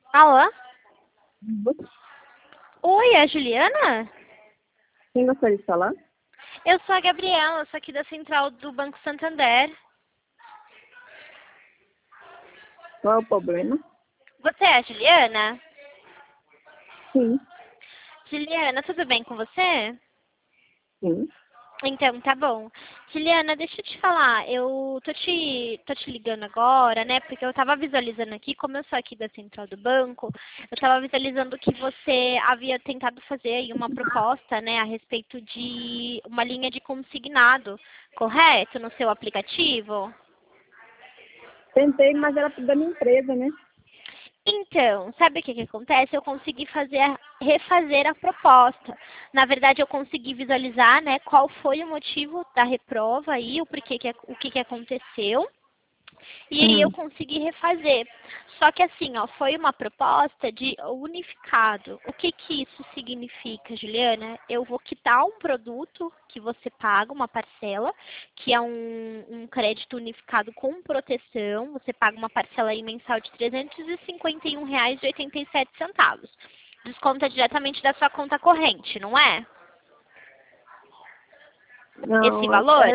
Alô? Você Oi, é a Juliana? quem gostaria de falar? Eu sou a Gabriela, sou aqui da central do Banco Santander. Qual é o problema? Você é a Juliana? Sim, Juliana, tudo bem com você? sim. Então, tá bom. Juliana, deixa eu te falar, eu tô te ligando agora, né? Porque eu tava visualizando aqui, como eu sou aqui da central do banco, eu tava visualizando que você havia tentado fazer aí uma proposta, né, a respeito de uma linha de consignado, correto? No seu aplicativo? Tentei, mas era da minha empresa, né? Então, sabe o que que acontece? Eu consegui refazer a proposta. Na verdade, eu consegui visualizar, né, qual foi o motivo da reprova aí, o que que aconteceu. E aí eu Hum. consegui refazer. Só que assim, ó, foi uma proposta de unificado. O que que isso significa, Juliana? Eu vou quitar um produto que você paga, uma parcela, que é um crédito unificado com proteção. Você paga uma parcela aí mensal de R$ 351,87. Desconta diretamente da sua conta corrente, não é? Esse Não, valor?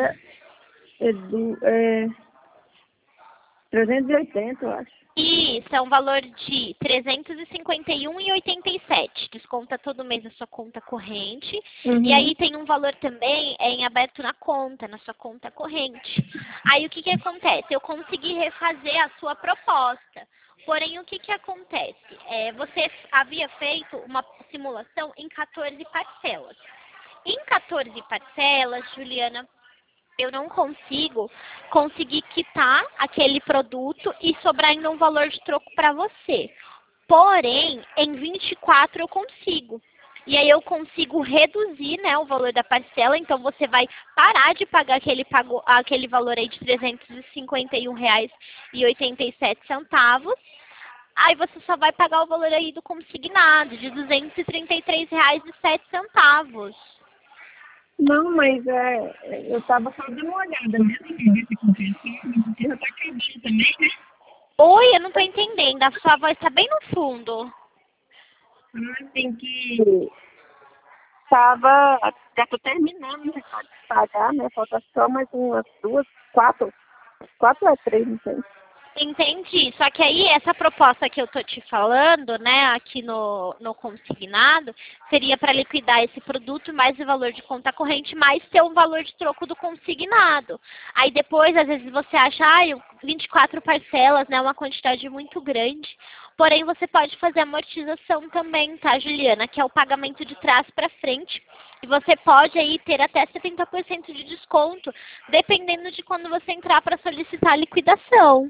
é 380, eu acho. Isso, é um valor de R$ 351,87. Desconta todo mês na sua conta corrente. E Uhum. aí tem um valor também em aberto na conta, na sua conta corrente. Aí o que que acontece? Eu consegui refazer a sua proposta. Porém, o que que acontece? Você havia feito uma simulação em 14 parcelas. Em 14 parcelas, Juliana, eu não conseguir quitar aquele produto e sobrar ainda um valor de troco para você. Porém, em 24 eu consigo. E aí eu consigo reduzir, né, o valor da parcela, então você vai parar de pagar aquele valor aí de R$ 351,87. Aí você só vai pagar o valor aí do consignado, de R$ 233,07. Não, mas eu tava só dando uma olhada mesmo, entender se acontecia, porque já tá acabando também, né? Oi, eu não tô entendendo. A sua voz tá bem no fundo. Tem que... Tava... Já tô terminando de pagar, né? Falta só mais umas duas, quatro. Quatro ou três, não sei. Entendi. Só que aí essa proposta que eu tô te falando, né, aqui no consignado, seria para liquidar esse produto mais o valor de conta corrente, mais ter um valor de troco do consignado. Aí depois, às vezes você acha, 24 parcelas, né, uma quantidade muito grande. Porém, você pode fazer amortização também, tá, Juliana? Que é o pagamento de trás para frente. E você pode aí ter até 70% de desconto, dependendo de quando você entrar para solicitar a liquidação.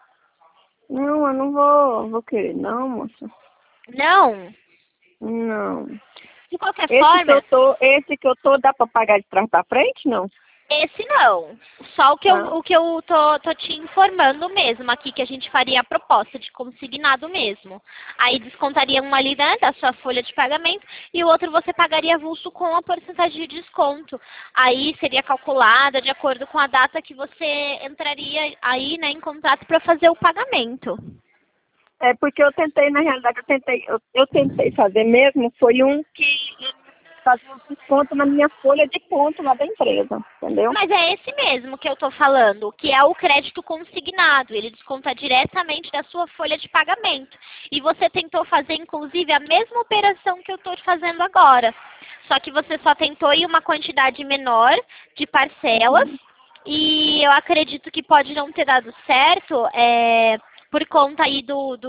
Não, eu não vou querer, não, moça. Não. Não. De qualquer forma, Esse que eu tô, dá pra pagar de trás pra frente, não? esse não. Só Ah, o que eu tô te informando mesmo aqui, que a gente faria a proposta de consignado mesmo. Aí descontaria uma ali, né, da sua folha de pagamento e o outro você pagaria avulso com a porcentagem de desconto. Aí seria calculada de acordo com a data que você entraria aí, né, em contato para fazer o pagamento. é porque eu tentei, na realidade, eu tentei fazer mesmo, foi um que fazia um desconto na minha folha de ponto lá da empresa, entendeu? Mas é esse mesmo que eu estou falando, que é o crédito consignado. Ele desconta diretamente da sua folha de pagamento. E você tentou fazer, inclusive, a mesma operação que eu estou fazendo agora. Só que você só tentou em uma quantidade menor de parcelas. Uhum. E eu acredito que pode não ter dado certo, por conta aí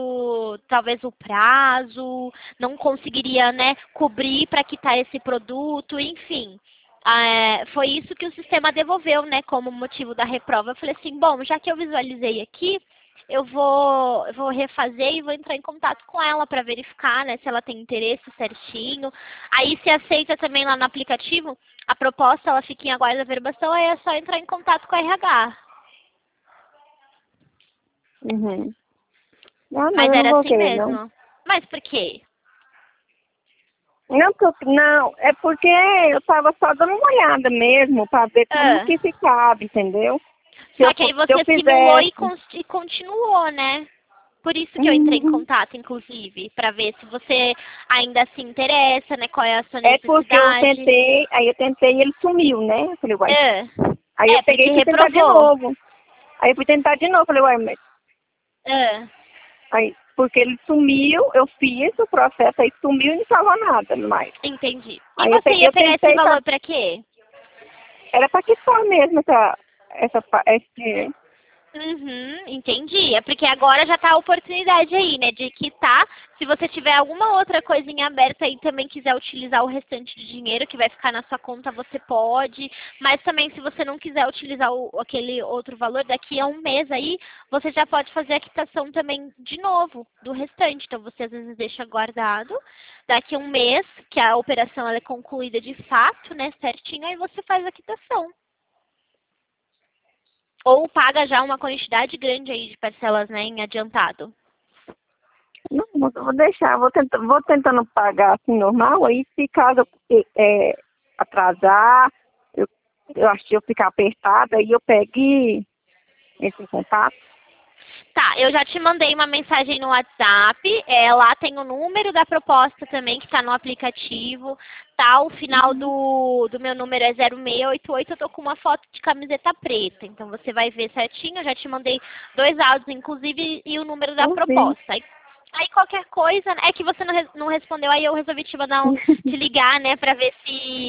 talvez o prazo, não conseguiria, né, cobrir para quitar esse produto, enfim. Foi isso que o sistema devolveu, né, como motivo da reprova. Eu falei assim, bom, já que eu visualizei aqui, eu vou refazer e vou entrar em contato com ela para verificar, né, se ela tem interesse certinho. Aí se aceita também lá no aplicativo, a proposta ela fica em aguardo da averbação, aí é só entrar em contato com a RH. Uhum. Ah, não, Mas eu não era vou assim querer, não. mesmo. Mas por quê? Não, não, é porque eu tava só dando uma olhada mesmo para ver como Ah, que ficava, entendeu? Se só eu, que aí se eu você simulou fizesse. e continuou, né? Por isso que eu entrei em Uhum. contato, inclusive, para ver se você ainda se interessa, né? Qual é a sua É porque eu necessidade. tentei, aí eu tentei e ele sumiu, né? Eu falei, uai. Ah, Aí eu peguei porque e fui tentar de reprovou. novo. Aí eu fui tentar de novo, falei, uai, mas Ah, aí, porque ele sumiu, eu fiz o processo, aí sumiu e não estava nada mais. entendi. E Aí eu você peguei, ia eu pegar esse tentei, valor para quê? era para quitar mesmo esse. Uhum, entendi. É porque agora já tá a oportunidade aí, né, de quitar. Se você tiver alguma outra coisinha aberta aí também quiser utilizar o restante de dinheiro que vai ficar na sua conta, você pode. Mas também se você não quiser utilizar aquele outro valor, daqui a um mês aí, você já pode fazer a quitação também de novo do restante. Então você às vezes deixa guardado. Daqui a um mês, que a operação ela é concluída de fato, né, certinho, aí você faz a quitação. Ou paga já uma quantidade grande aí de parcelas, né, em adiantado. Não, vou deixar, vou tentando pagar assim normal, aí se caso atrasar, eu, eu acho que eu ficar apertada, aí eu pegue esse contato. Tá, eu já te mandei uma mensagem no WhatsApp. Lá tem o número da proposta também, que está no aplicativo. Tá, o final Uhum. do meu número é 0688. Eu tô com uma foto de camiseta preta. Então você vai ver certinho. Eu já te mandei 2 áudios, inclusive, e o número da Eu vi. proposta. Aí qualquer coisa, né, é que você não respondeu, aí eu resolvi te mandar te ligar, né, pra ver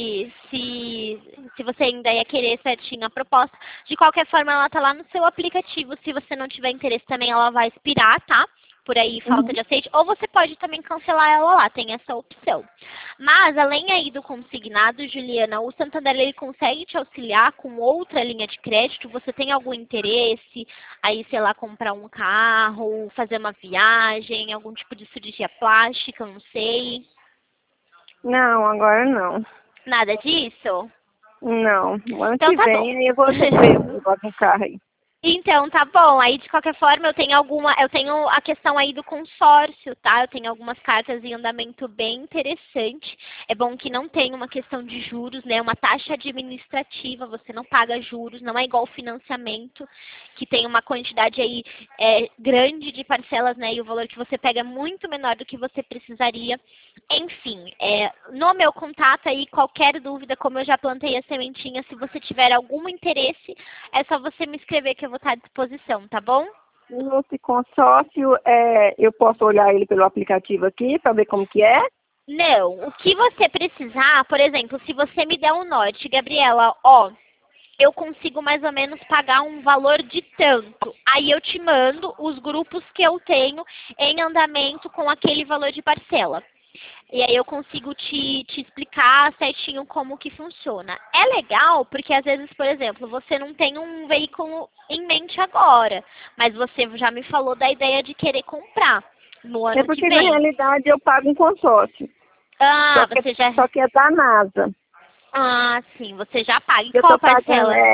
se você ainda ia querer certinho a proposta. De qualquer forma, ela tá lá no seu aplicativo. Se você não tiver interesse também, ela vai expirar, tá? Por aí, falta Uhum. de aceite. Ou você pode também cancelar ela lá, tem essa opção. Mas, além aí do consignado, Juliana, o Santander, ele consegue te auxiliar com outra linha de crédito? Você tem algum interesse aí, sei lá, comprar um carro, fazer uma viagem, algum tipo de cirurgia plástica, não sei. Não, agora não. Nada disso? Não, o ano Então que tá bom. vem aí eu vou ver o negócio do carro aí. Então, tá bom. Aí, de qualquer forma, eu tenho a questão aí do consórcio, tá? Eu tenho algumas cartas em andamento bem interessante. É bom que não tenha uma questão de juros, né? Uma taxa administrativa, você não paga juros, não é igual financiamento, que tem uma quantidade aí grande de parcelas, né? E o valor que você pega é muito menor do que você precisaria. Enfim, no meu contato aí, qualquer dúvida, como eu já plantei a sementinha, se você tiver algum interesse, é só você me escrever que eu vou estar à disposição, tá bom? Esse consórcio, eu posso olhar ele pelo aplicativo aqui para ver como que é? Não, o que você precisar, por exemplo, se você me der um norte, Gabriela, ó, eu consigo mais ou menos pagar um valor de tanto. Aí eu te mando os grupos que eu tenho em andamento com aquele valor de parcela. E aí eu consigo te explicar certinho como que funciona. É legal porque às vezes, por exemplo, você não tem um veículo em mente agora, mas você já me falou da ideia de querer comprar no É ano que porque na vem. realidade eu pago um consórcio, Ah, você já. só que é da NASA. Ah, sim, você já paga. Em Eu qual estou pagando, parcela?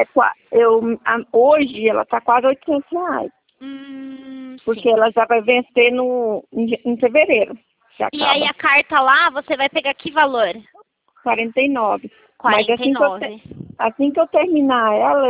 hoje ela está quase R$ 800, porque Sim. ela já vai vencer em fevereiro, que E aí acaba, a carta lá, você vai pegar que valor? 49. Mas 49. assim que eu terminar ela,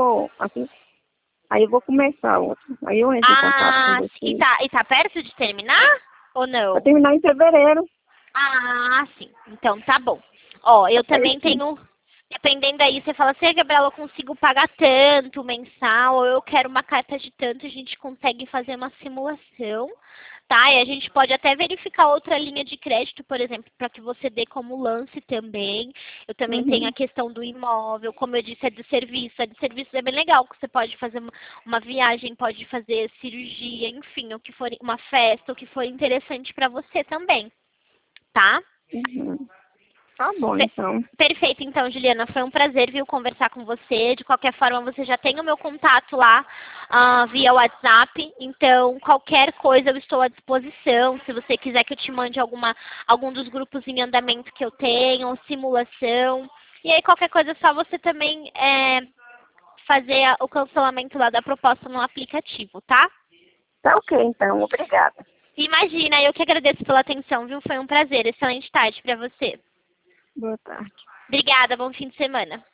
aí eu vou começar outra. Aí eu entro em contato com Ah, você. e tá perto de terminar? Ou Vai não? terminar em fevereiro. Ah, sim. Então tá bom. Ó, Tá eu também pertinho. tenho. Dependendo aí, você fala assim, Gabriela, eu consigo pagar tanto mensal, ou eu quero uma carta de tanto, a gente consegue fazer uma simulação, tá? E a gente pode até verificar outra linha de crédito, por exemplo, para que você dê como lance também. Eu também tenho a Uhum. questão do imóvel, como eu disse, é de serviço. A de serviço é bem legal, que você pode fazer uma viagem, pode fazer cirurgia, enfim, o que for uma festa, o que for interessante para você também, tá? Uhum. Tá bom, Pe- então. Perfeito, então, Juliana, foi um prazer, viu, conversar com você. De qualquer forma, você já tem o meu contato lá via WhatsApp. Então, qualquer coisa eu estou à disposição. Se você quiser que eu te mande algum dos grupos em andamento que eu tenho, simulação. E aí, qualquer coisa, é só você também fazer o cancelamento lá da proposta no aplicativo, tá? Tá ok, então. Obrigada. Imagina, eu que agradeço pela atenção, viu? Foi um prazer. Excelente tarde para você. Boa tarde. Obrigada, bom fim de semana.